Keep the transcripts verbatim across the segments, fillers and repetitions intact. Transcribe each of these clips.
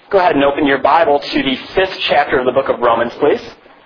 Go ahead and open your Bible to the fifth chapter of the book of Romans, please.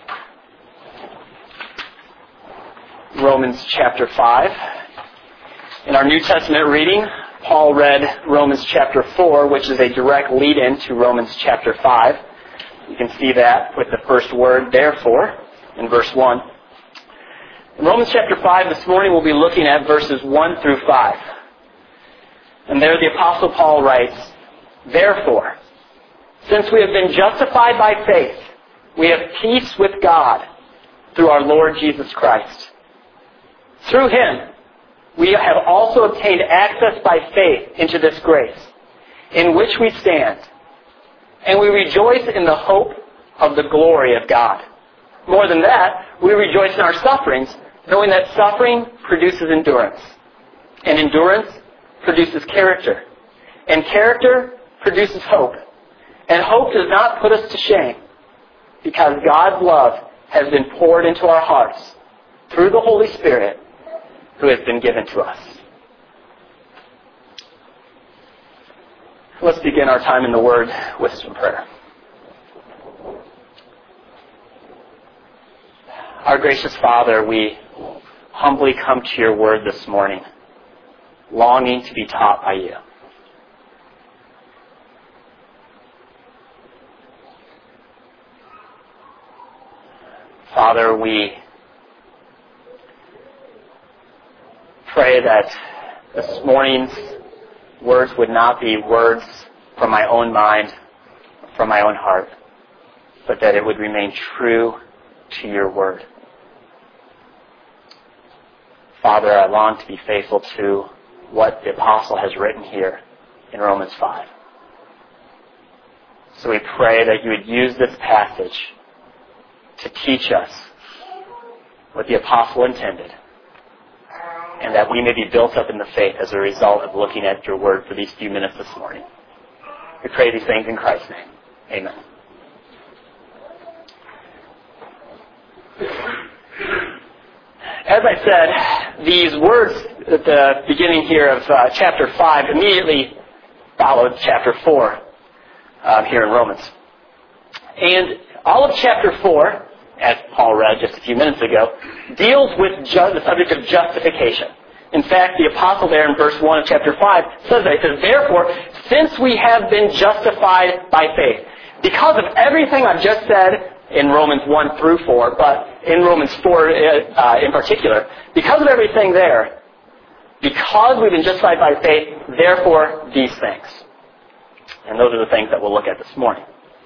Romans chapter five. In our New Testament reading, Paul read Romans chapter four, which is a direct lead-in to Romans chapter five. You can see that with the first word, therefore, in verse one. In Romans chapter five this morning, we'll be looking at verses one through five. And there the Apostle Paul writes, "Therefore, since we have been justified by faith, we have peace with God through our Lord Jesus Christ. Through Him, we have also obtained access by faith into this grace, in which we stand, and we rejoice in the hope of the glory of God. More than that, we rejoice in our sufferings, knowing that suffering produces endurance, and endurance produces character, and character produces hope. And hope does not put us to shame, because God's love has been poured into our hearts through the Holy Spirit who has been given to us." Let's begin our time in the Word with some prayer. Our gracious Father, we humbly come to your Word this morning, longing to be taught by you. Father, we pray that this morning's words would not be words from my own mind, from my own heart, but that it would remain true to your word. Father, I long to be faithful to what the apostle has written here in Romans five. So we pray that you would use this passage to teach us what the apostle intended, and that we may be built up in the faith as a result of looking at your word for these few minutes this morning. We pray these things in Christ's name. Amen. As I said, these words at the beginning here of uh, chapter five immediately followed chapter four uh, here in Romans. And all of chapter four, as Paul read just a few minutes ago, deals with ju- the subject of justification. In fact, the apostle there in verse one of chapter five says that. He says, "Therefore, since we have been justified by faith," because of everything I've just said in Romans one through four, but in Romans four uh, in particular, because of everything there, because we've been justified by faith, therefore these things. And those are the things that we'll look at this morning.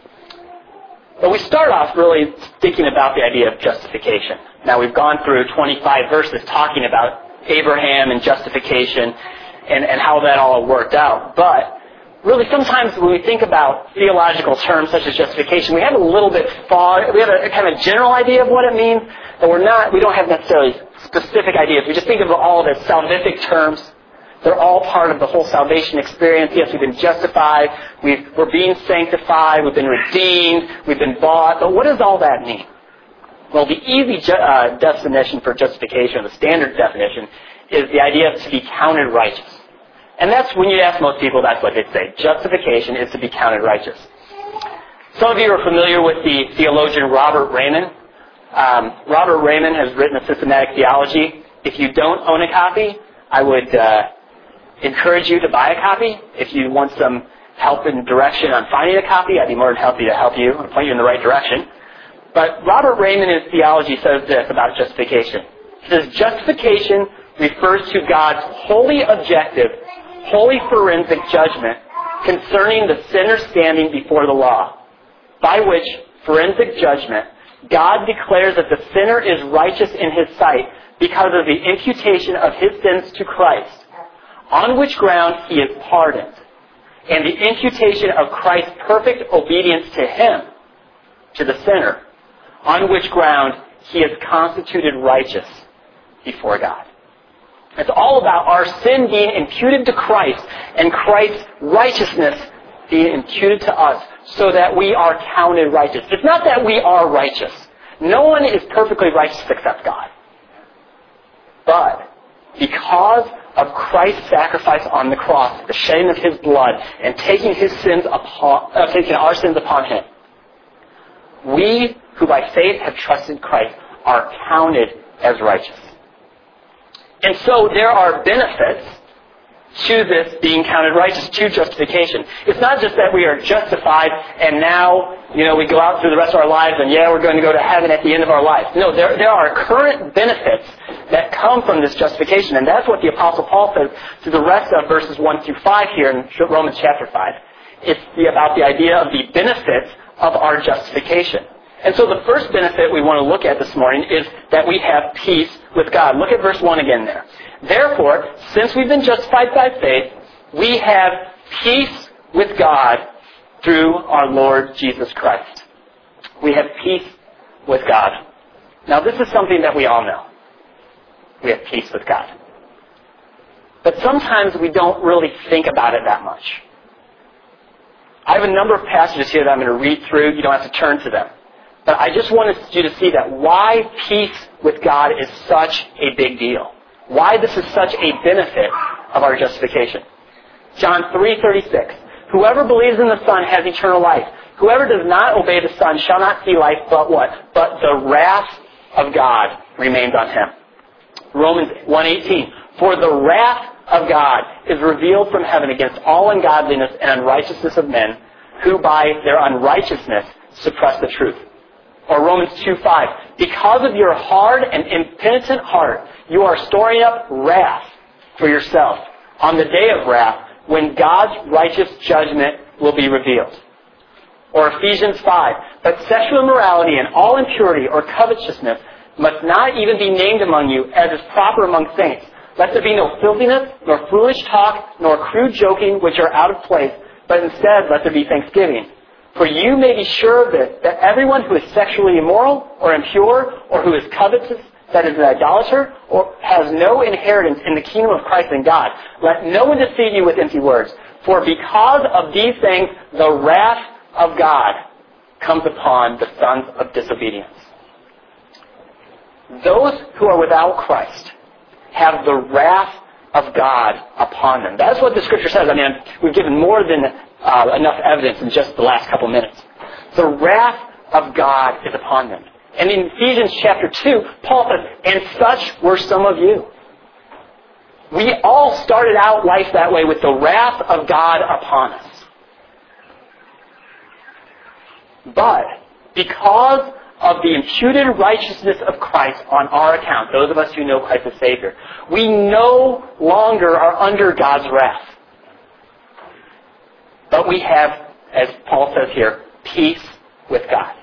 But we start off really thinking about the idea of justification. Now, we've gone through twenty-five verses talking about Abraham and justification and, and how that all worked out. But really, sometimes when we think about theological terms such as justification, we have a little bit far, we have a, a kind of general idea of what it means, but we're not, we don't have necessarily specific ideas. We just think of all of it as salvific terms. They're all part of the whole salvation experience. Yes, we've been justified, we've, we're being sanctified, we've been redeemed, we've been bought. But what does all that mean? Well, the easy ju- uh, definition for justification, the standard definition, is the idea of to be counted righteous. And that's, when you ask most people, that's what they'd say. Justification is to be counted righteous. Some of you are familiar with the theologian Robert Raymond. Um, Robert Raymond has written a systematic theology. If you don't own a copy, I would uh, encourage you to buy a copy. If you want some help and direction on finding a copy, I'd be more than happy to help you and point you in the right direction. But Robert Raymond in his theology says this about justification. He says, "Justification refers to God's wholly objective, wholly forensic judgment concerning the sinner's standing before the law, by which forensic judgment God declares that the sinner is righteous in His sight because of the imputation of his sins to Christ, on which ground he is pardoned, and the imputation of Christ's perfect obedience to him, to the sinner, on which ground he is constituted righteous before God." It's all about our sin being imputed to Christ and Christ's righteousness being imputed to us so that we are counted righteous. It's not that we are righteous. No one is perfectly righteous except God. But because of Christ's sacrifice on the cross, the shedding of his blood, and taking his sins upon, uh, taking our sins upon him, we who by faith have trusted Christ are counted as righteous. And so there are benefits to this being counted righteous, to justification. It's not just that we are justified and now, you know, we go out through the rest of our lives and yeah, we're going to go to heaven at the end of our life. No, there, there are current benefits that come from this justification. And that's what the Apostle Paul says to the rest of verses one through five here in Romans chapter five. It's the, about the idea of the benefits of our justification. And so the first benefit we want to look at this morning is that we have peace with God. Look at verse one again there. Therefore, since we've been justified by faith, we have peace with God through our Lord Jesus Christ. We have peace with God. Now, this is something that we all know. We have peace with God. But sometimes we don't really think about it that much. I have a number of passages here that I'm going to read through. You don't have to turn to them. But I just wanted you to see that why peace with God is such a big deal. Why this is such a benefit of our justification. John three thirty-six. Whoever believes in the Son has eternal life. Whoever does not obey the Son shall not see life, but what? But the wrath of God remains on him. Romans one eighteen. For the wrath of God is revealed from heaven against all ungodliness and unrighteousness of men, who by their unrighteousness suppress the truth. Or Romans two five. Because of your hard and impenitent heart, you are storing up wrath for yourself on the day of wrath, when God's righteous judgment will be revealed. Or Ephesians five. But sexual immorality and all impurity or covetousness must not even be named among you, as is proper among saints. Let there be no filthiness, nor foolish talk, nor crude joking, which are out of place, but instead let there be thanksgiving. For you may be sure of this, that everyone who is sexually immoral, or impure, or who is covetous, that is an idolater, or has no inheritance in the kingdom of Christ and God. Let no one deceive you with empty words. For because of these things, the wrath of God comes upon the sons of disobedience. Those who are without Christ have the wrath of God upon them. That's what the Scripture says. I mean, we've given more than uh, enough evidence in just the last couple minutes. The wrath of God is upon them. And in Ephesians chapter two, Paul says, and such were some of you. We all started out life that way, with the wrath of God upon us. But because of the imputed righteousness of Christ on our account, those of us who know Christ as Savior, we no longer are under God's wrath. But we have, as Paul says here, peace with God.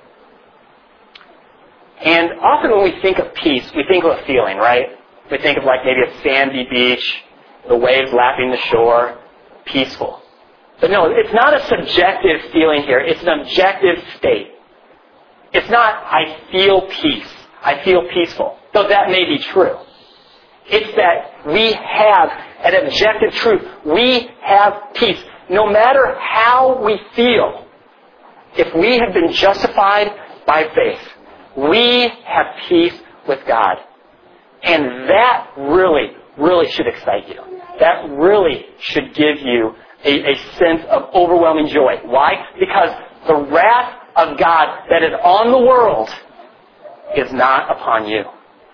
And often when we think of peace, we think of a feeling, right? We think of like maybe a sandy beach, the waves lapping the shore, peaceful. But no, it's not a subjective feeling here. It's an objective state. It's not, I feel peace. I feel peaceful. Though that may be true. It's that we have an objective truth. We have peace. No matter how we feel, if we have been justified by faith, we have peace with God. And that really, really should excite you. That really should give you a, a sense of overwhelming joy. Why? Because the wrath of God that is on the world is not upon you.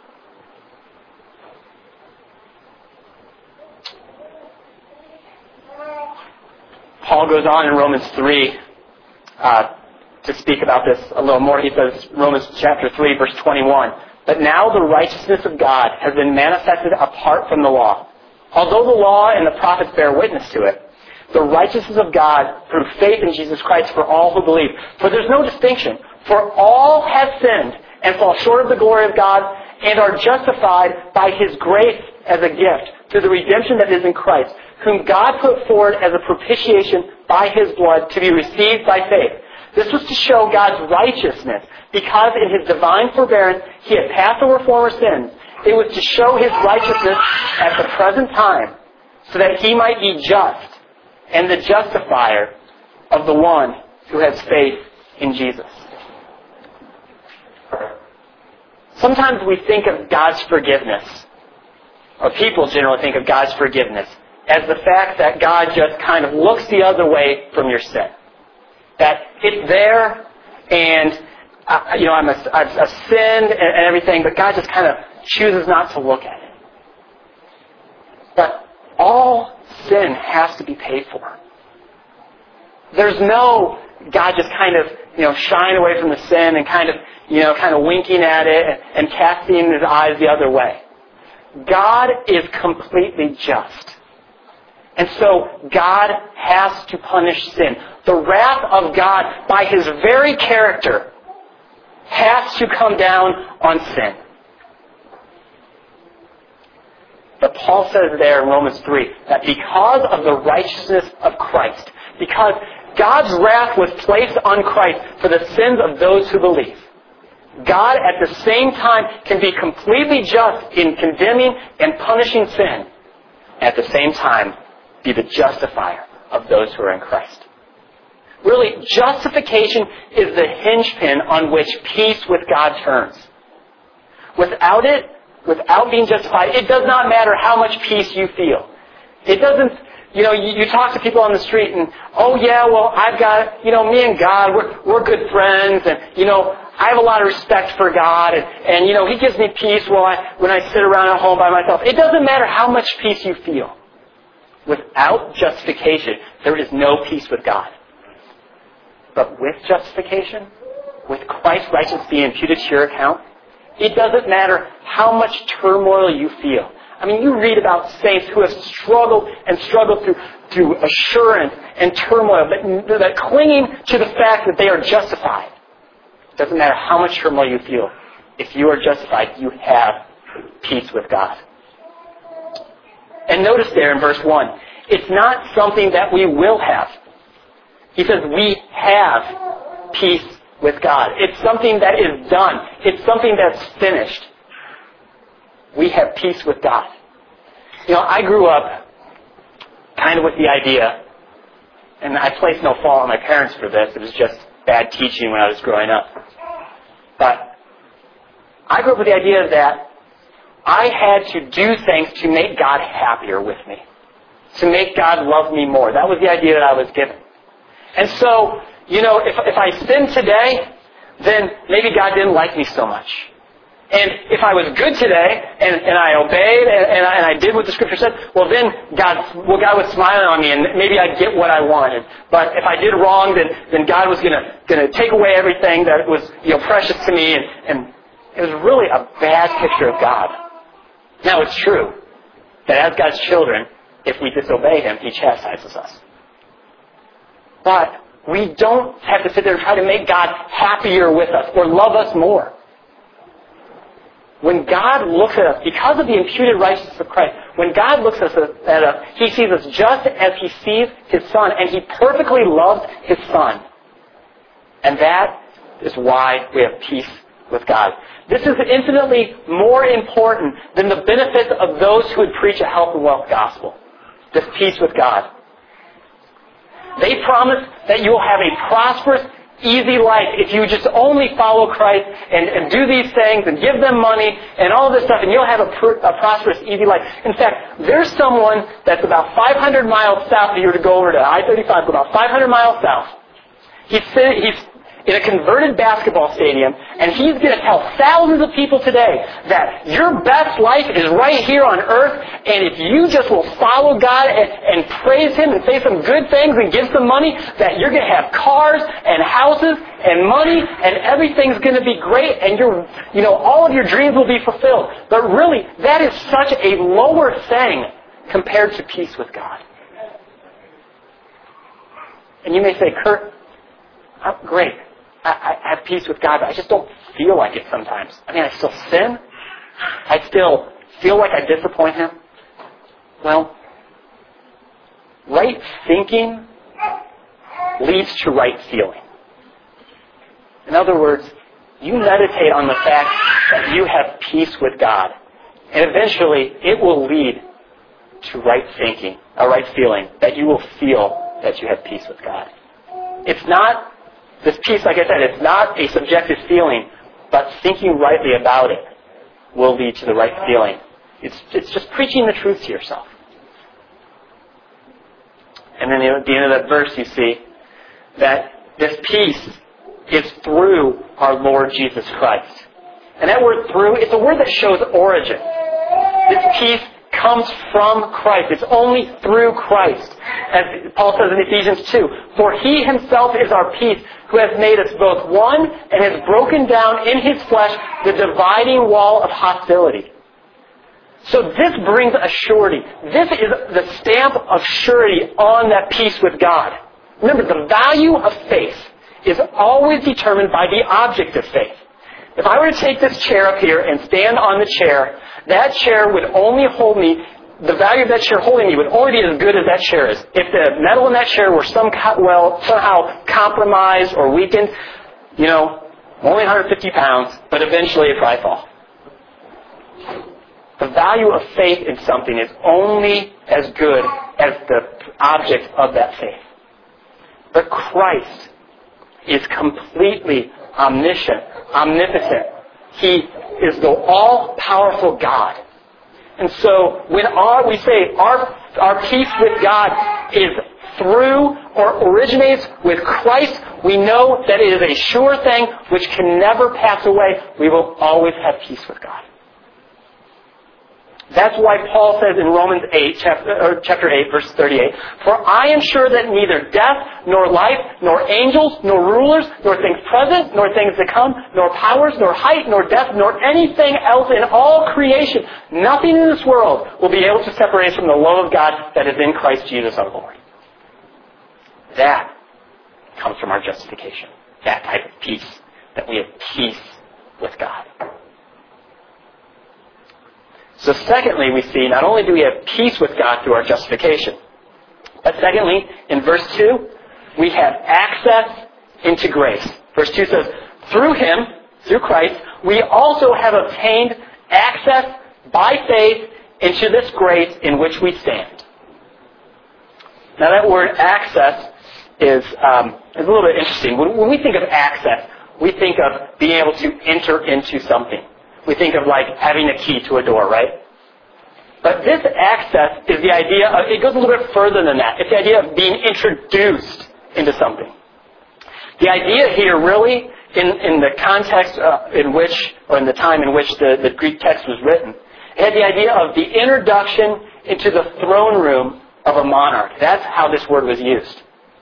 Paul goes on in Romans three uh, to speak about this a little more. He says, Romans chapter three, verse twenty-one, but now the righteousness of God has been manifested apart from the law. Although the law and the prophets bear witness to it, the righteousness of God through faith in Jesus Christ for all who believe. For there's no distinction. For all have sinned and fall short of the glory of God and are justified by His grace as a gift through the redemption that is in Christ, whom God put forward as a propitiation by His blood to be received by faith. This was to show God's righteousness, because in His divine forbearance He had passed over former sins. It was to show His righteousness at the present time, so that He might be just and the justifier of the one who has faith in Jesus. Sometimes we think of God's forgiveness or people generally think of God's forgiveness as the fact that God just kind of looks the other way from your sin. That it's there, and uh, you know I'm a, I've, I've sinned and, and everything, but God just kind of chooses not to look at it. But all sin has to be paid for. There's no God just kind of you know shying away from the sin and kind of you know kind of winking at it and, and casting his eyes the other way. God is completely just. And so God has to punish sin. The wrath of God, by His very character, has to come down on sin. But Paul says there in Romans three that because of the righteousness of Christ, because God's wrath was placed on Christ for the sins of those who believe, God at the same time can be completely just in condemning and punishing sin, at the same time be the justifier of those who are in Christ. Really, justification is the hinge pin on which peace with God turns. Without it, without being justified, it does not matter how much peace you feel. It doesn't, you know, you, you talk to people on the street and, oh yeah, well, I've got, you know, me and God, we're, we're good friends, and, you know, I have a lot of respect for God, and, and you know, He gives me peace while I, when I sit around at home by myself. It doesn't matter how much peace you feel. Without justification, there is no peace with God. But with justification, with Christ's righteousness being imputed to your account, it doesn't matter how much turmoil you feel. I mean, you read about saints who have struggled and struggled through, through assurance and turmoil, but that clinging to the fact that they are justified. It doesn't matter how much turmoil you feel. If you are justified, you have peace with God. And notice there in verse one, it's not something that we will have. He says we have peace with God. It's something that is done. It's something that's finished. We have peace with God. You know, I grew up kind of with the idea, and I place no fault on my parents for this, it was just bad teaching when I was growing up. But I grew up with the idea that I had to do things to make God happier with me, to make God love me more. That was the idea that I was given. And so, you know, if, if I sinned today, then maybe God didn't like me so much. And if I was good today, and, and I obeyed, and, and, I, and I did what the Scripture said, well then God, well, God was smiling on me, and maybe I'd get what I wanted. But if I did wrong, then, then God was gonna, gonna take away everything that was, you know, precious to me, and, and it was really a bad picture of God. Now it's true that as God's children, if we disobey Him, He chastises us. But we don't have to sit there and try to make God happier with us or love us more. When God looks at us, because of the imputed righteousness of Christ, when God looks at us, He sees us just as He sees His Son, and He perfectly loves His Son. And that is why we have peace with God. This is infinitely more important than the benefits of those who would preach a health and wealth gospel. This peace with God. They promise that you will have a prosperous, easy life if you just only follow Christ and, and do these things and give them money and all this stuff, and you'll have a, pr- a prosperous, easy life. In fact, there's someone that's about five hundred miles south. If you were to go over to I thirty-five, go about five hundred miles south. He's, he's in a converted basketball stadium, and he's going to tell thousands of people today that your best life is right here on earth, and if you just will follow God and, and praise Him and say some good things and give some money, that you're going to have cars and houses and money, and everything's going to be great, and your, you know, all of your dreams will be fulfilled. But really, that is such a lower thing compared to peace with God. And you may say, Kurt, oh, great. I have peace with God, but I just don't feel like it sometimes. I mean, I still sin. I still feel like I disappoint Him. Well, right thinking leads to right feeling. In other words, you meditate on the fact that you have peace with God, and eventually it will lead to right thinking, a right feeling, that you will feel that you have peace with God. It's not This peace, like I said, it's not a subjective feeling, but thinking rightly about it will lead to the right feeling. It's, it's just preaching the truth to yourself. And then at the end of that verse you see that this peace is through our Lord Jesus Christ. And that word through, it's a word that shows origin. This peace comes from Christ. It's only through Christ. As Paul says in Ephesians two, for He Himself is our peace, who has made us both one and has broken down in His flesh the dividing wall of hostility. So this brings a surety. This is the stamp of surety on that peace with God. Remember, the value of faith is always determined by the object of faith. If I were to take this chair up here and stand on the chair, that chair would only hold me, the value of that chair holding me would only be as good as that chair is. If the metal in that chair were some, well, somehow compromised or weakened, you know, only one hundred fifty pounds, but eventually it'd probably fall. The value of faith in something is only as good as the object of that faith. But Christ is completely omniscient, omnipotent. He is the all-powerful God. And so when our, we say our, our peace with God is through or originates with Christ, we know that it is a sure thing which can never pass away. We will always have peace with God. That's why Paul says in Romans eight, chapter, or chapter eight, verse thirty-eight, for I am sure that neither death, nor life, nor angels, nor rulers, nor things present, nor things to come, nor powers, nor height, nor depth, nor anything else in all creation, nothing in this world will be able to separate us from the love of God that is in Christ Jesus our Lord. That comes from our justification. That type of peace. That we have peace with God. So secondly, we see not only do we have peace with God through our justification, but secondly, in verse two, we have access into grace. Verse two says, through Him, through Christ, we also have obtained access by faith into this grace in which we stand. Now that word access is, um, is a little bit interesting. When, when we think of access, we think of being able to enter into something. We think of like having a key to a door, right? But this access is the idea of, it goes a little bit further than that. It's the idea of being introduced into something. The idea here really, in, in the context uh, in which, or in the time in which the, the Greek text was written, it had the idea of the introduction into the throne room of a monarch. That's how this word was used.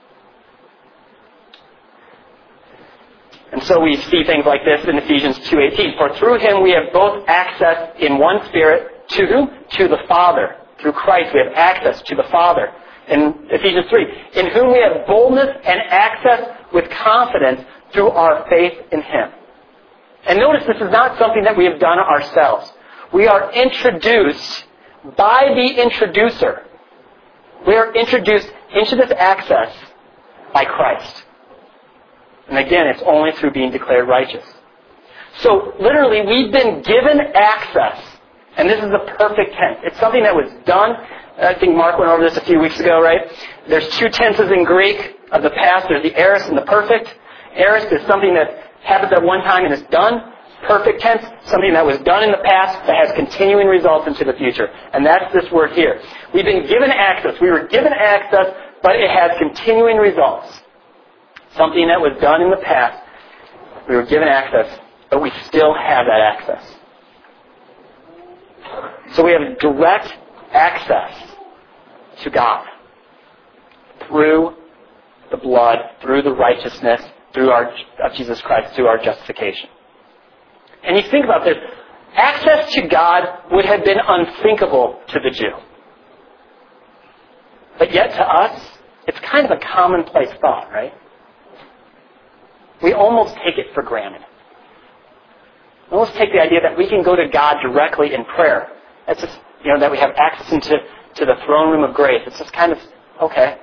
And so we see things like this in Ephesians two eighteen. For through Him we have both access in one Spirit to whom? To the Father. Through Christ we have access to the Father. In Ephesians three, in whom we have boldness and access with confidence through our faith in Him. And notice this is not something that we have done ourselves. We are introduced by the introducer. We are introduced into this access by Christ. And again, it's only through being declared righteous. So, literally, we've been given access. And this is the perfect tense. It's something that was done. I think Mark went over this a few weeks ago, right? There's two tenses in Greek of the past. There's the aorist and the perfect. Aorist is something that happens at one time and is done. Perfect tense, something that was done in the past that has continuing results into the future. And that's this word here. We've been given access. We were given access, but it has continuing results. Something that was done in the past, we were given access, but we still have that access. So we have direct access to God through the blood, through the righteousness, through our of Jesus Christ, through our justification. And you think about this, access to God would have been unthinkable to the Jew. But yet to us, it's kind of a commonplace thought, right? We almost take it for granted. We almost take the idea that we can go to God directly in prayer. That's just, you know, that we have access into to the throne room of grace. It's just kind of, okay.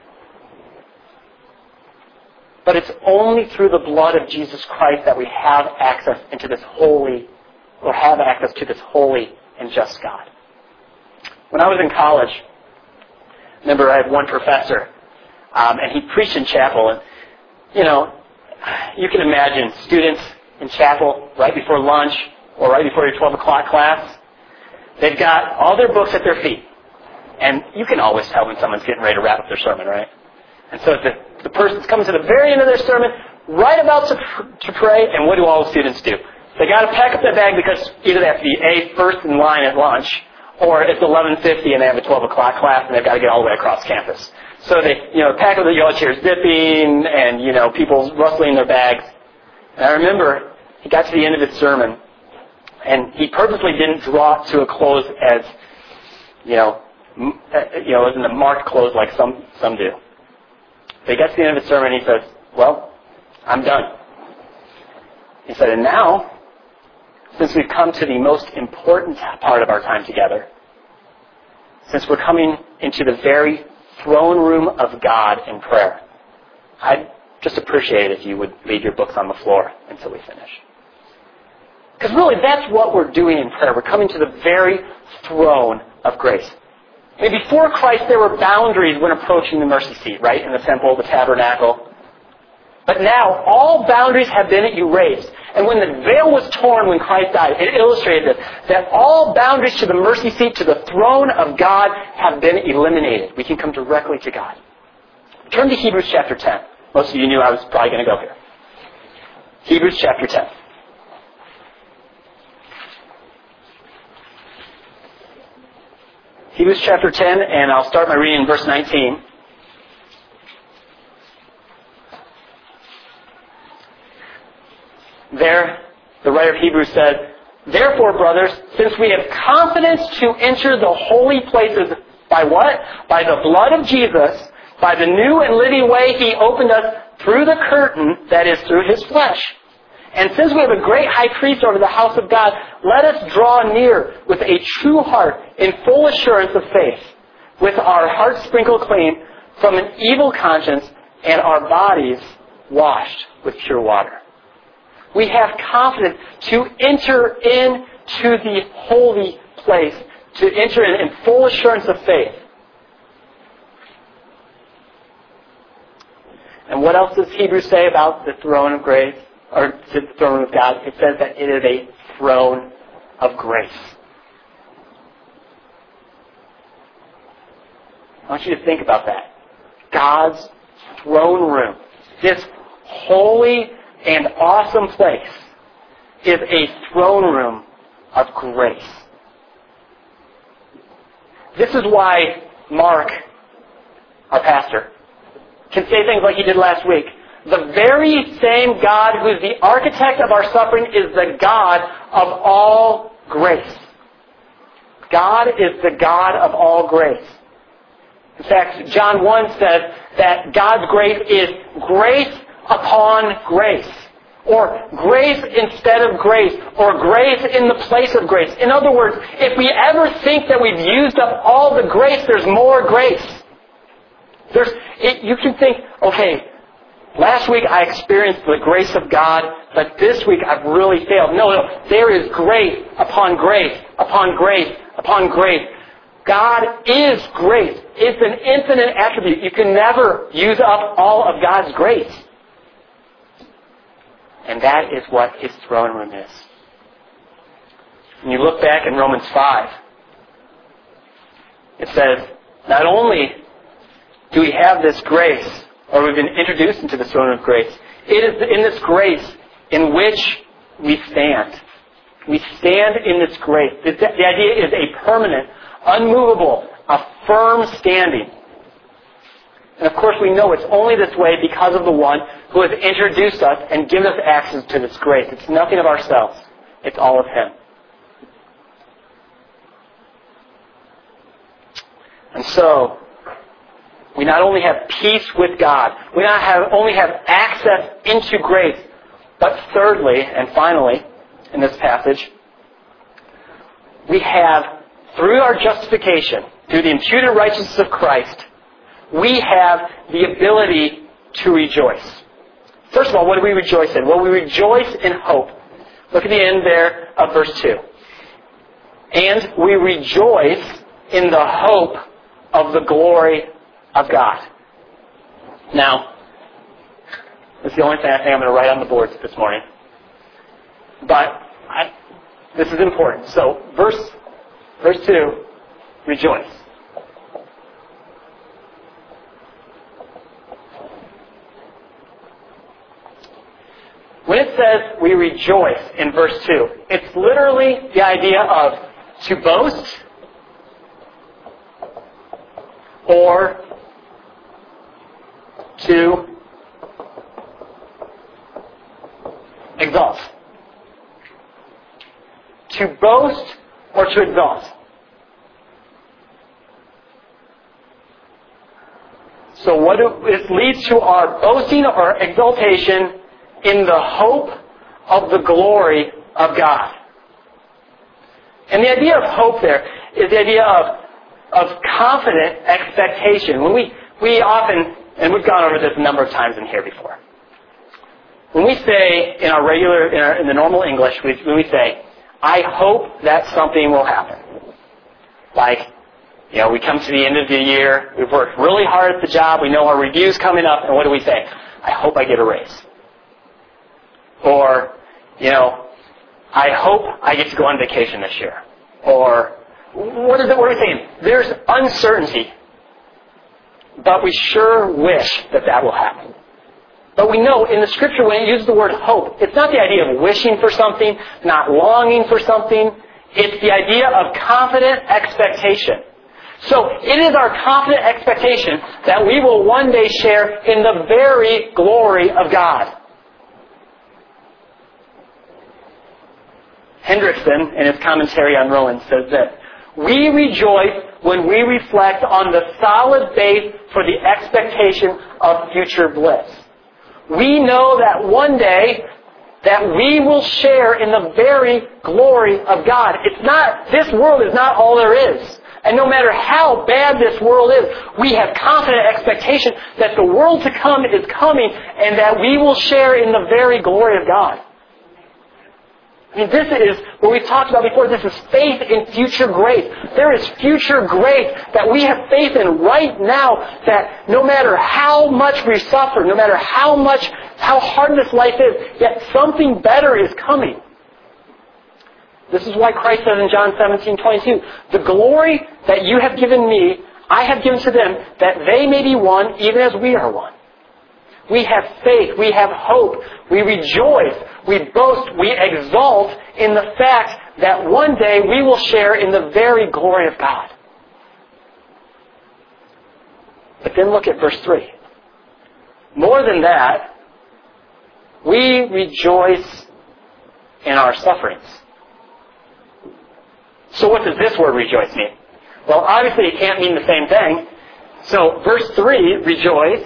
But it's only through the blood of Jesus Christ that we have access into this holy, or have access to this holy and just God. When I was in college, remember I had one professor, um, and he preached in chapel, and, you know, you can imagine students in chapel right before lunch or right before your twelve o'clock class. They've got all their books at their feet. And you can always tell when someone's getting ready to wrap up their sermon, right? And so the, the person's coming to the very end of their sermon, right about to, to pray, and what do all the students do? They got to pack up their bag because either they have to be A, first in line at lunch, or it's eleven fifty and they have a twelve o'clock class and they've got to get all the way across campus. So they, you know, pack up the yellow chairs dipping and, you know, people rustling their bags. And I remember he got to the end of his sermon and he purposely didn't draw it to a close as, you know, m- uh, you know, as in a marked close like some, some do. They got to the end of his sermon and he says, well, I'm done. He said, and now, since we've come to the most important part of our time together, since we're coming into the very throne room of God in prayer, I'd just appreciate it if you would leave your books on the floor until we finish. Because really, that's what we're doing in prayer. We're coming to the very throne of grace. I mean, before Christ, there were boundaries when approaching the mercy seat, right? In the temple, the tabernacle. But now, all boundaries have been erased. And when the veil was torn when Christ died, it illustrated this, that all boundaries to the mercy seat, to the throne of God, have been eliminated. We can come directly to God. Turn to Hebrews chapter ten. Most of you knew I was probably going to go here. Hebrews chapter ten. Hebrews chapter ten, and I'll start my reading in verse nineteen. There, the writer of Hebrews said, therefore, brothers, since we have confidence to enter the holy places by what? By the blood of Jesus, by the new and living way He opened us through the curtain, that is, through His flesh. And since we have a great high priest over the house of God, let us draw near with a true heart in full assurance of faith, with our hearts sprinkled clean from an evil conscience and our bodies washed with pure water. We have confidence to enter into the holy place, to enter in, in full assurance of faith. And what else does Hebrews say about the throne of grace, or the throne of God? It says that it is a throne of grace. I want you to think about that. God's throne room, this holy and awesome place, is a throne room of grace. This is why Mark, our pastor, can say things like he did last week. The very same God who is the architect of our suffering is the God of all grace. God is the God of all grace. In fact, John one says that God's grace is grace upon grace, or grace instead of grace, or grace in the place of grace. In other words, if we ever think that we've used up all the grace, there's more grace. There's, it, you can think, okay, last week I experienced the grace of God, but this week I've really failed. No, no, there is grace upon grace, upon grace, upon grace. God is grace. It's an infinite attribute. You can never use up all of God's grace. And that is what His throne room is. When you look back in Romans five, it says, not only do we have this grace, or we've been introduced into the throne of grace, it is in this grace in which we stand. We stand in this grace. The, the idea is a permanent, unmovable, a firm standing. And of course we know it's only this way because of the one who has introduced us and given us access to this grace. It's nothing of ourselves. It's all of Him. And so, we not only have peace with God, we not have, only have access into grace, but thirdly and finally, in this passage, we have, through our justification, through the imputed righteousness of Christ, we have the ability to rejoice. First of all, what do we rejoice in? Well, we rejoice in hope. Look at the end there of verse two. And we rejoice in the hope of the glory of God. Now, this is the only thing I think I'm going to write on the boards this morning. But I, this is important. So, verse Verse two, rejoice. When it says we rejoice in verse two, it's literally the idea of to boast or to exalt. To boast or to exalt. So what do, it leads to our boasting or exaltation in the hope of the glory of God. And the idea of hope there is the idea of, of confident expectation. When we, we often, and we've gone over this a number of times in here before. When we say in our regular, in, our, in the normal English, we, when we say, I hope that something will happen. Like, you know, we come to the end of the year, we've worked really hard at the job, we know our review's coming up, and what do we say? I hope I get a raise. Or, you know, I hope I get to go on vacation this year. Or, what is it, what are we saying? There's uncertainty. But we sure wish that that will happen. But we know in the Scripture when it uses the word hope, it's not the idea of wishing for something, not longing for something. It's the idea of confident expectation. So it is our confident expectation that we will one day share in the very glory of God. Hendrickson, in his commentary on Romans, says that we rejoice when we reflect on the solid base for the expectation of future bliss. We know that one day that we will share in the very glory of God. It's not, this world is not all there is. And no matter how bad this world is, we have confident expectation that the world to come is coming and that we will share in the very glory of God. I mean, this is what we've talked about before. This is faith in future grace. There is future grace that we have faith in right now that no matter how much we suffer, no matter how much, how hard this life is, yet something better is coming. This is why Christ says in John seventeen twenty-two, the glory that you have given me, I have given to them, that they may be one, even as we are one. We have faith, we have hope, we rejoice, we boast, we exalt in the fact that one day we will share in the very glory of God. But then look at verse three. More than that, we rejoice in our sufferings. So what does this word rejoice mean? Well, obviously it can't mean the same thing. So verse three, rejoice,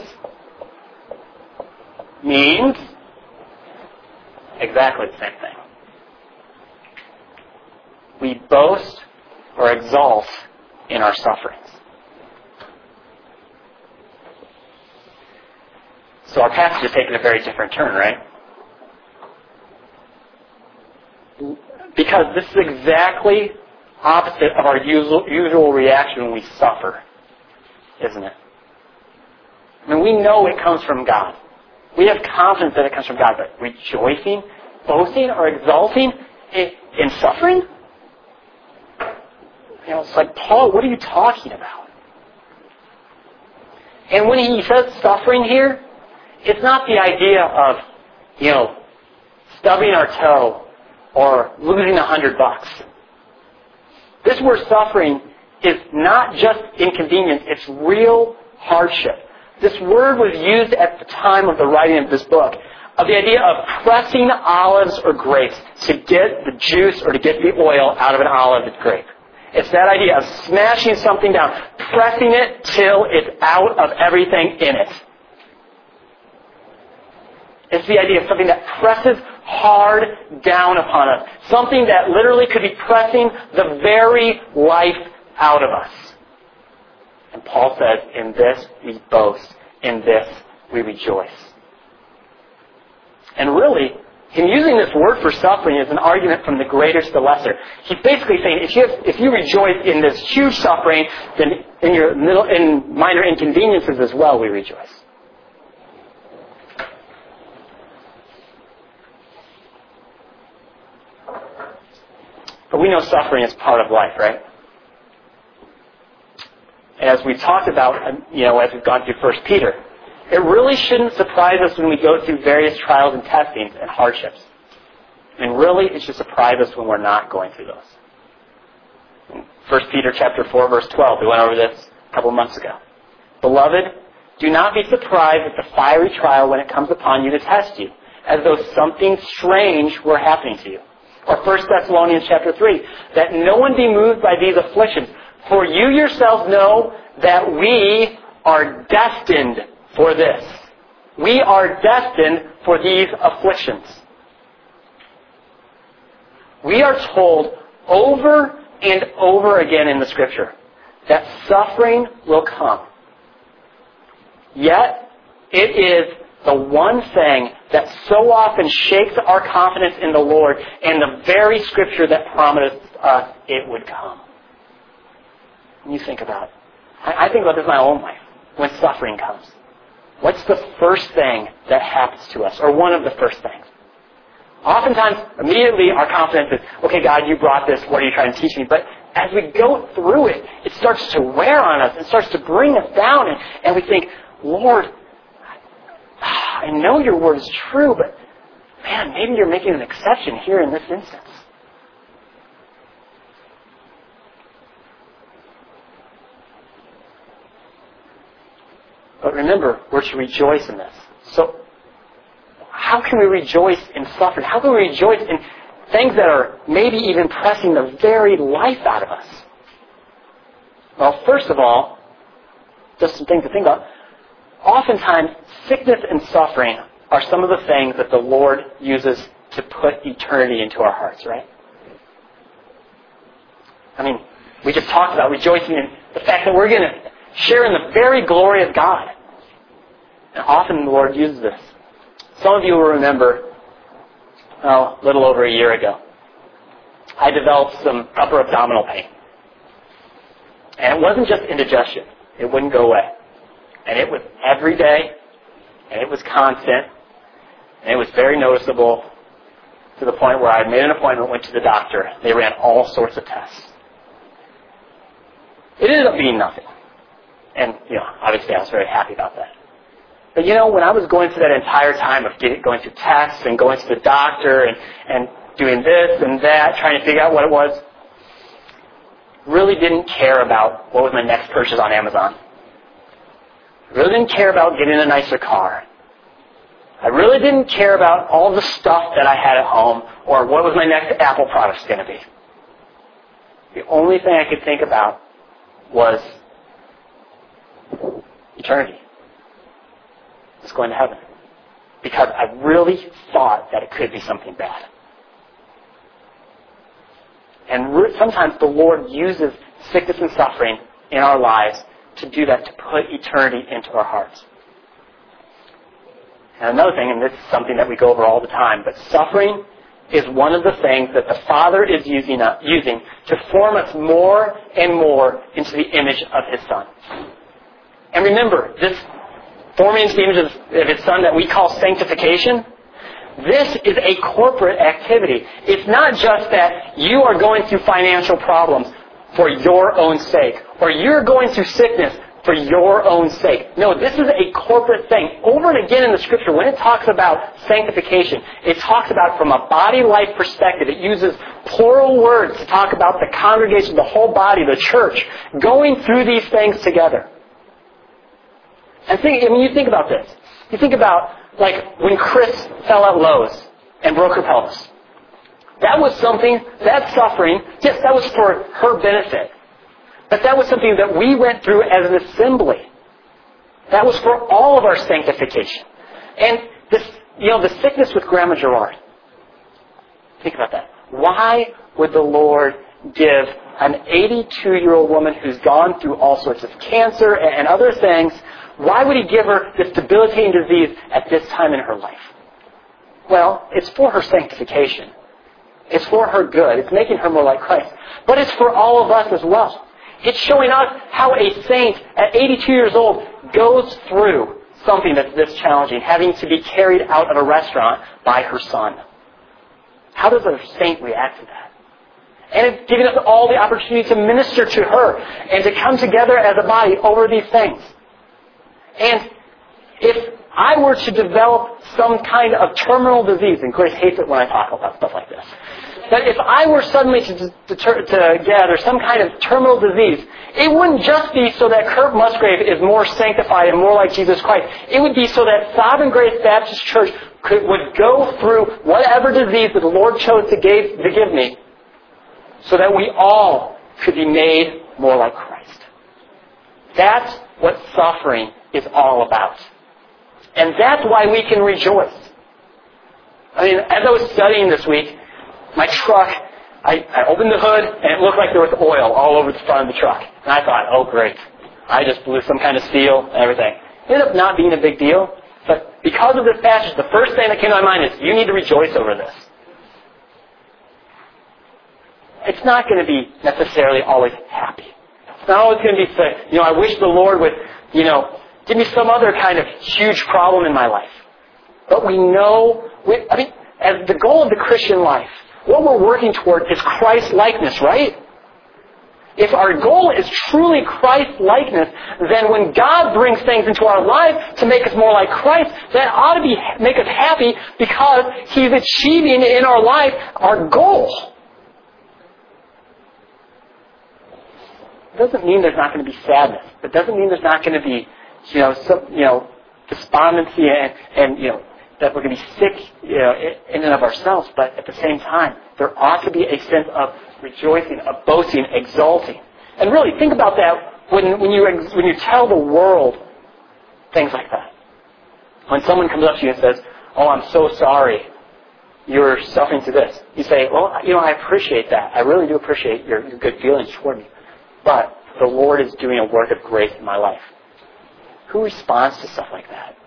means exactly the same thing. We boast or exalt in our sufferings. So our passage is taking a very different turn, right? Because this is exactly opposite of our usual, usual reaction when we suffer, isn't it? I mean, we know it comes from God. We have confidence that it comes from God, but rejoicing, boasting, or exalting in, in suffering? You know, it's like, Paul, what are you talking about? And when he says suffering here, it's not the idea of, you know, stubbing our toe or losing a hundred bucks. This word suffering is not just inconvenience, it's real hardship. This word was used at the time of the writing of this book of the idea of pressing olives or grapes to get the juice or to get the oil out of an olive or grape. It's that idea of smashing something down, pressing it till it's out of everything in it. It's the idea of something that presses hard down upon us. Something that literally could be pressing the very life out of us. And Paul says, in this we boast, in this we rejoice. And really, him using this word for suffering is an argument from the greater to the lesser. He's basically saying, if you have, if you rejoice in this huge suffering, then in your little, in minor inconveniences as well, we rejoice. But we know suffering is part of life, right? as we've talked about, you know, as we've gone through First Peter, it really shouldn't surprise us when we go through various trials and testings and hardships. And really, it should surprise us when we're not going through those. In First Peter chapter four, verse twelve, we went over this a couple months ago. Beloved, do not be surprised at the fiery trial when it comes upon you to test you, as though something strange were happening to you. Or First Thessalonians chapter three, that no one be moved by these afflictions, for you yourselves know that we are destined for this. We are destined for these afflictions. We are told over and over again in the Scripture that suffering will come. Yet, it is the one thing that so often shakes our confidence in the Lord and the very Scripture that promised us it would come. When you think about it. I think about this in my own life. When suffering comes. What's the first thing that happens to us? Or one of the first things? Oftentimes, immediately our confidence is, okay, God, you brought this. What are you trying to teach me? But as we go through it, it starts to wear on us. It starts to bring us down. And, and we think, Lord, I know your word is true, but man, maybe you're making an exception here in this instance. But remember, we're to rejoice in this. So, how can we rejoice in suffering? How can we rejoice in things that are maybe even pressing the very life out of us? Well, first of all, just some things to think about. Oftentimes, sickness and suffering are some of the things that the Lord uses to put eternity into our hearts, right? I mean, we just talked about rejoicing in the fact that we're going to share in the very glory of God. And often the Lord uses this. Some of you will remember, oh, a little over a year ago, I developed some upper abdominal pain. And it wasn't just indigestion. It wouldn't go away. And it was every day, and it was constant, and it was very noticeable to the point where I made an appointment, went to the doctor. They ran all sorts of tests. It ended up being nothing. And, you know, obviously I was very happy about that. But, you know, when I was going through that entire time of getting, going through tests and going to the doctor and, and doing this and that, trying to figure out what it was, really didn't care about what was my next purchase on Amazon. Really didn't care about getting a nicer car. I really didn't care about all the stuff that I had at home or what was my next Apple product going to be. The only thing I could think about was eternity. It's going to heaven. Because I really thought that it could be something bad. And re- sometimes the Lord uses sickness and suffering in our lives to do that, to put eternity into our hearts. And another thing, and this is something that we go over all the time, but suffering is one of the things that the Father is using, uh, using to form us more and more into the image of His Son. And remember, this forming into the image of His Son that we call sanctification, this is a corporate activity. It's not just that you are going through financial problems for your own sake, or you're going through sickness for your own sake. No, this is a corporate thing. Over and again in the Scripture, when it talks about sanctification, it talks about from a body-life perspective. It uses plural words to talk about the congregation, the whole body, the church, going through these things together. And think, I mean, you think about this. You think about, like, when Chris fell at Lowe's and broke her pelvis. That was something, that suffering, yes, that was for her benefit. But that was something that we went through as an assembly. That was for all of our sanctification. And this, you know, the sickness with Grandma Gerard. Think about that. Why would the Lord give an eighty-two-year-old woman who's gone through all sorts of cancer and other things, why would He give her this debilitating disease at this time in her life? Well, it's for her sanctification. It's for her good. It's making her more like Christ. But it's for all of us as well. It's showing us how a saint at eighty-two years old goes through something that's this challenging, having to be carried out of a restaurant by her son. How does a saint react to that? And it's giving us all the opportunity to minister to her and to come together as a body over these things. And if I were to develop some kind of terminal disease, and Grace hates it when I talk about stuff like this, but if I were suddenly to, to, to gather some kind of terminal disease, it wouldn't just be so that Kurt Musgrave is more sanctified and more like Jesus Christ. It would be so that Sovereign Grace Baptist Church could, would go through whatever disease that the Lord chose to give, to give me, so that we all could be made more like Christ. That's what suffering is all about. And that's why we can rejoice. I mean, as I was studying this week, my truck, I, I opened the hood, and it looked like there was oil all over the front of the truck. And I thought, oh, great. I just blew some kind of seal and everything. It ended up not being a big deal. But because of this passage, the first thing that came to my mind is, you need to rejoice over this. It's not going to be necessarily always happy. It's not always going to be, you know, I wish the Lord would, you know, give me some other kind of huge problem in my life. But we know, we, I mean, as the goal of the Christian life, what we're working toward is Christ-likeness, right? If our goal is truly Christ-likeness, then when God brings things into our life to make us more like Christ, that ought to be make us happy because He's achieving in our life our goal. It doesn't mean there's not going to be sadness. It doesn't mean there's not going to be, you know, some, you know, despondency and, and you know, that we're going to be sick, you know, in and of ourselves. But at the same time, there ought to be a sense of rejoicing, of boasting, exalting. And really, think about that when, when you when you tell the world things like that. When someone comes up to you and says, "Oh, I'm so sorry you're suffering through this," you say, "Well, you know, I appreciate that. I really do appreciate your, your good feelings toward me. But the Lord is doing a work of grace in my life." Who responds to stuff like that?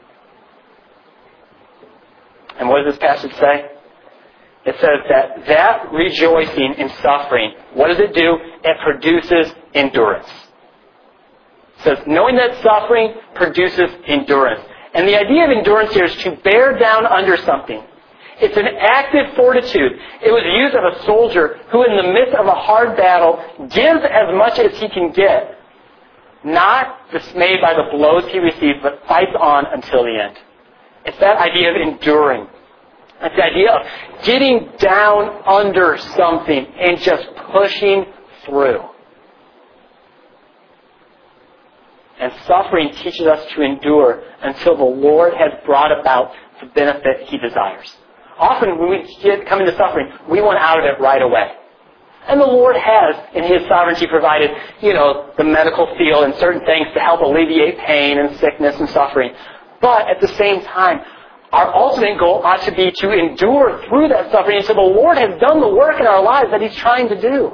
And what does this passage say? It says that that rejoicing in suffering, what does it do? It produces endurance. It says, knowing that suffering produces endurance. And the idea of endurance here is to bear down under something. It's an active fortitude. It was used of a soldier who, in the midst of a hard battle, gives as much as he can get, not dismayed by the blows he receives, but fights on until the end. It's that idea of enduring. It's the idea of getting down under something and just pushing through. And suffering teaches us to endure until the Lord has brought about the benefit He desires. Often when we get, come into suffering, we want out of it right away. And the Lord has, in His sovereignty, provided, you know, the medical field and certain things to help alleviate pain and sickness and suffering. But at the same time, our ultimate goal ought to be to endure through that suffering until the Lord has done the work in our lives that He's trying to do.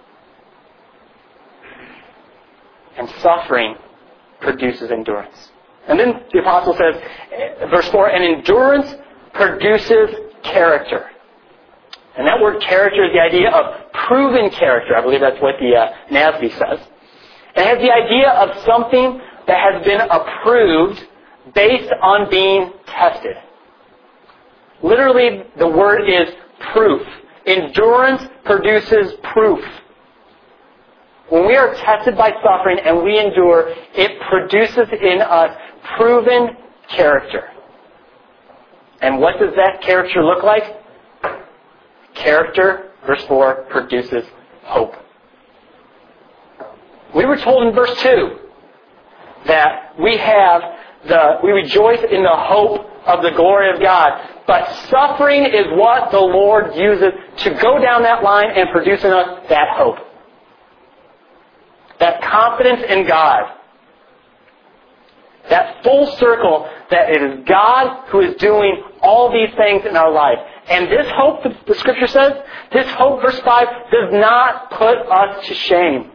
And suffering produces endurance. And then the apostle says, verse four, and endurance produces character. And that word character is the idea of proven character. I believe that's what the uh, N A S B says. It has the idea of something that has been approved based on being tested. Literally, the word is proof. Endurance produces proof. When we are tested by suffering and we endure, it produces in us proven character. And what does that character look like? Character, verse four, produces hope. We were told in verse two that we have the, we rejoice in the hope of the glory of God. But suffering is what the Lord uses to go down that line and produce in us that hope. That confidence in God. That full circle that it is God who is doing all these things in our life. And this hope, the, the Scripture says, this hope, verse five, does not put us to shame.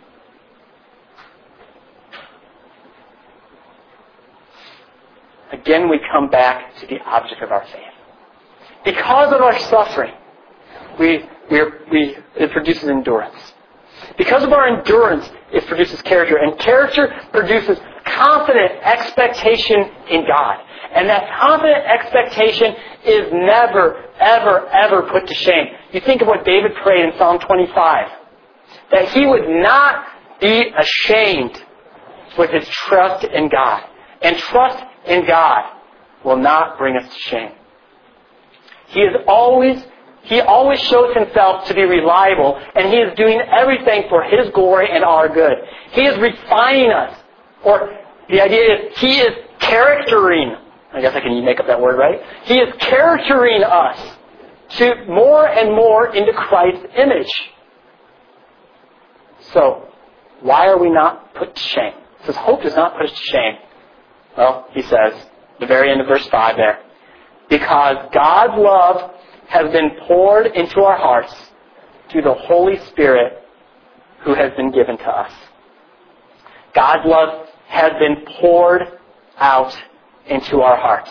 Again, we come back to the object of our faith. Because of our suffering, we, we, are, we, it produces endurance. Because of our endurance, it produces character. And character produces confident expectation in God. And that confident expectation is never, ever, ever put to shame. You think of what David prayed in Psalm twenty-five. That he would not be ashamed with his trust in God. And trust in God will not bring us to shame. He is always, he always shows himself to be reliable, and he is doing everything for his glory and our good. He is refining us. Or the idea is he is charactering. I guess I can make up that word, right? He is charactering us to more and more into Christ's image. So, why are we not put to shame? It says hope does not put us to shame. Well, he says, the very end of verse five there, because God's love has been poured into our hearts through the Holy Spirit who has been given to us. God's love has been poured out into our hearts.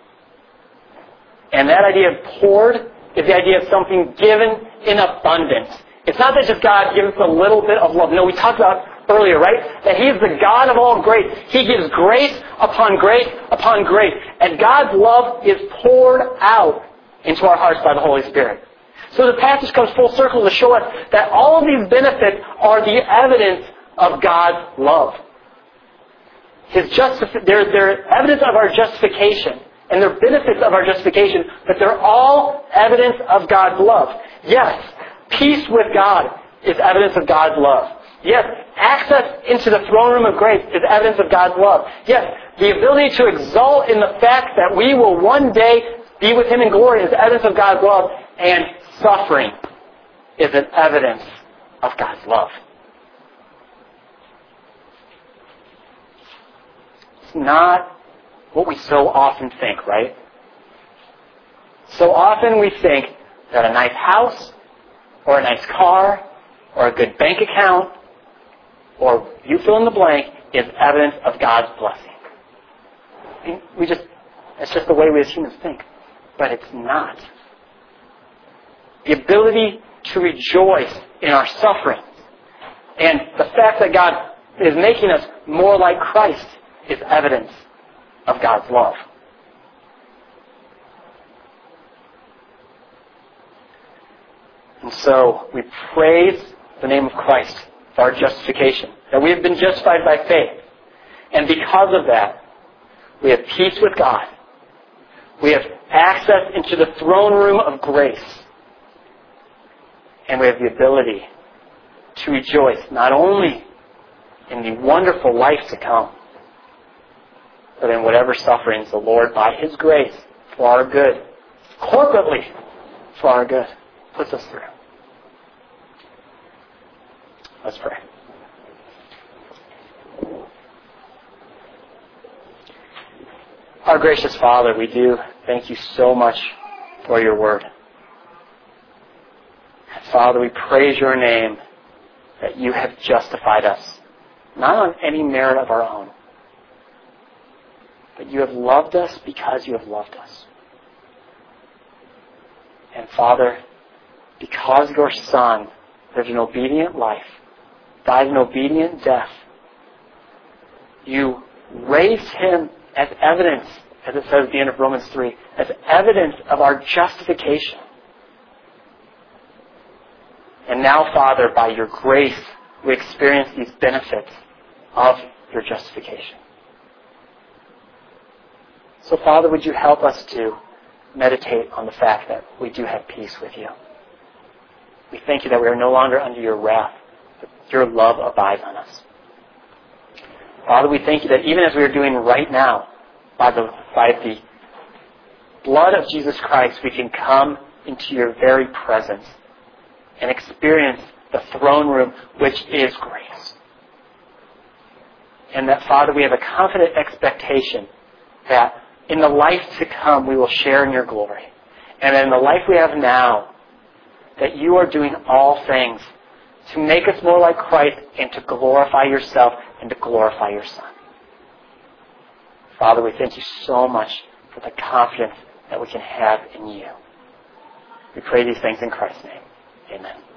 And that idea of poured is the idea of something given in abundance. It's not that just God gives us a little bit of love. No, we talked about earlier, right? That He is the God of all grace. He gives grace upon grace upon grace. And God's love is poured out into our hearts by the Holy Spirit. So the passage comes full circle to show us that all of these benefits are the evidence of God's love. His justifi- they're, they're evidence of our justification. And they're benefits of our justification. But they're all evidence of God's love. Yes, peace with God is evidence of God's love. Yes, access into the throne room of grace is evidence of God's love. Yes, the ability to exult in the fact that we will one day be with Him in glory is evidence of God's love. And suffering is an evidence of God's love. It's not what we so often think, right? So often we think that a nice house, or a nice car, or a good bank account, or you fill in the blank, is evidence of God's blessing. I mean, we just, that's just the way we as humans think. But it's not. The ability to rejoice in our suffering, and the fact that God is making us more like Christ, is evidence of God's love. And so we praise the name of Christ for our justification, that we have been justified by faith. And because of that, we have peace with God. We have access into the throne room of grace. And we have the ability to rejoice not only in the wonderful life to come, but in whatever sufferings the Lord, by His grace, for our good, corporately for our good, puts us through. Let's pray. Our gracious Father, we do thank You so much for Your word. Father, we praise Your name that You have justified us, not on any merit of our own, but You have loved us because You have loved us. And Father, because Your Son lived an obedient life, died an obedient death, You raised Him as evidence, as it says at the end of Romans three, as evidence of our justification. And now, Father, by Your grace, we experience these benefits of Your justification. So, Father, would You help us to meditate on the fact that we do have peace with You. We thank You that we are no longer under Your wrath, but Your love abides on us. Father, we thank You that even as we are doing right now, by the, by the blood of Jesus Christ, we can come into Your very presence and experience the throne room, which is grace. And that, Father, we have a confident expectation that in the life to come, we will share in Your glory. And in the life we have now, that You are doing all things to make us more like Christ and to glorify Yourself and to glorify Your Son. Father, we thank You so much for the confidence that we can have in You. We pray these things in Christ's name. Amen.